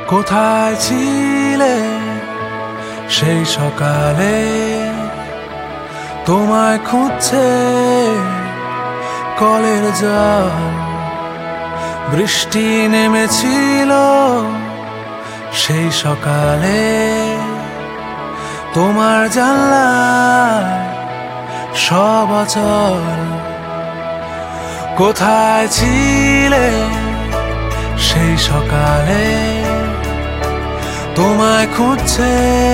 কোথায় ছিলে সেই সকালে? তোমায় খুঁজছে কলের জল। বৃষ্টি নেমেছিল সেই সকালে। তোমার জানলায় সব অচল। কোথায় ছিলে সেই সকালে? তোমায় খুঁজছে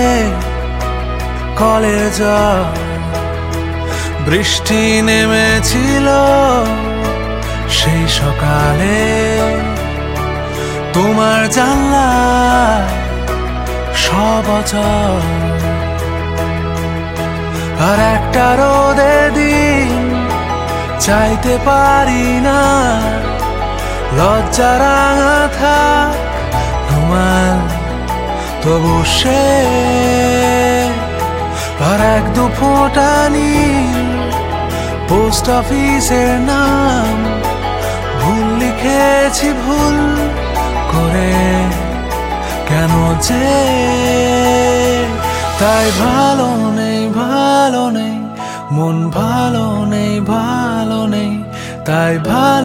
কলের জল। বৃষ্টি নেমেছিল সেই সকালে। তোমার জানলায় সব অচল। আর একটা রোদের দিন চাইতে পারি না, লজ্জা রাঙা থাক রুমাল তবু সে। আর এক দু ফোঁটা নীল পোস্ট অফিসের নাম ভুল লিখেছি ভুল করে কেন যে। তাই ভালো নেই ভালো নেই, মন ভালো নেই ভালো নেই, তাই ভালো